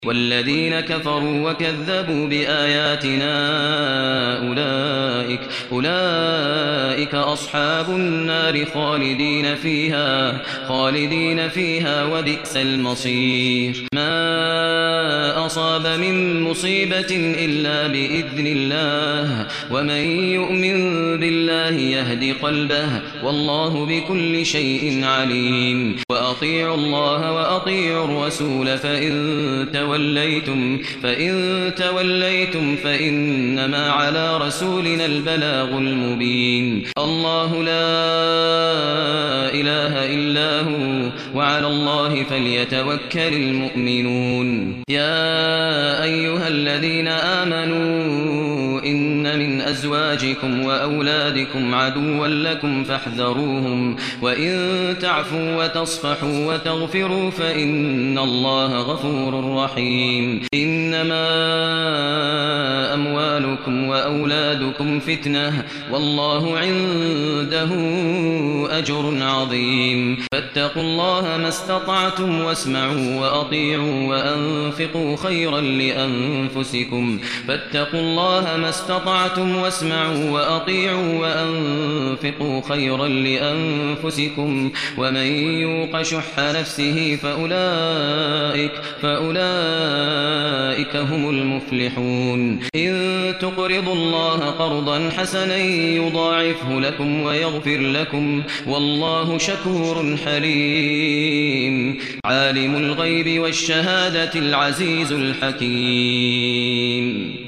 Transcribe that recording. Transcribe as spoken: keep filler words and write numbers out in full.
والذين كفروا وكذبوا بآياتنا أولئك أولئك أصحاب النار خالدين فيها خالدين فيها وبئس المصير ما أصاب من مصيبة إلا بإذن الله ومن يؤمن بالله يهد قلبه والله بكل شيء عليم وأطيعوا الله وأطيعوا الرسول فإن توليتم فإن توليتم فإنما على رسولنا البلاغ المبين الله لا إله إلا هو وعلى الله فليتوكل المؤمنون يا أيها الذين آمنوا إن من أزواجكم وأولادكم عدوا لكم فاحذروهم وإن تعفوا وتصفحوا وتغفروا فإن الله غفور رحيم إنما أموالكم وأولادكم فتنة والله عنده أجر عظيم فاتقوا الله ما استطعتم واسمعوا وأطيعوا وأنفقوا خيرا لأنفسكم فاتقوا الله ما استطعتم واسمعوا وأطيعوا وأنفقوا خيرا لأنفسكم ومن يوق شح نفسه فأولئك فأولئك هم المفلحون إن تقرضوا الله قرضا حسنا يضاعفه لكم ويغفر لكم والله شكور حليم عالم الغيب والشهادة العزيز الحكيم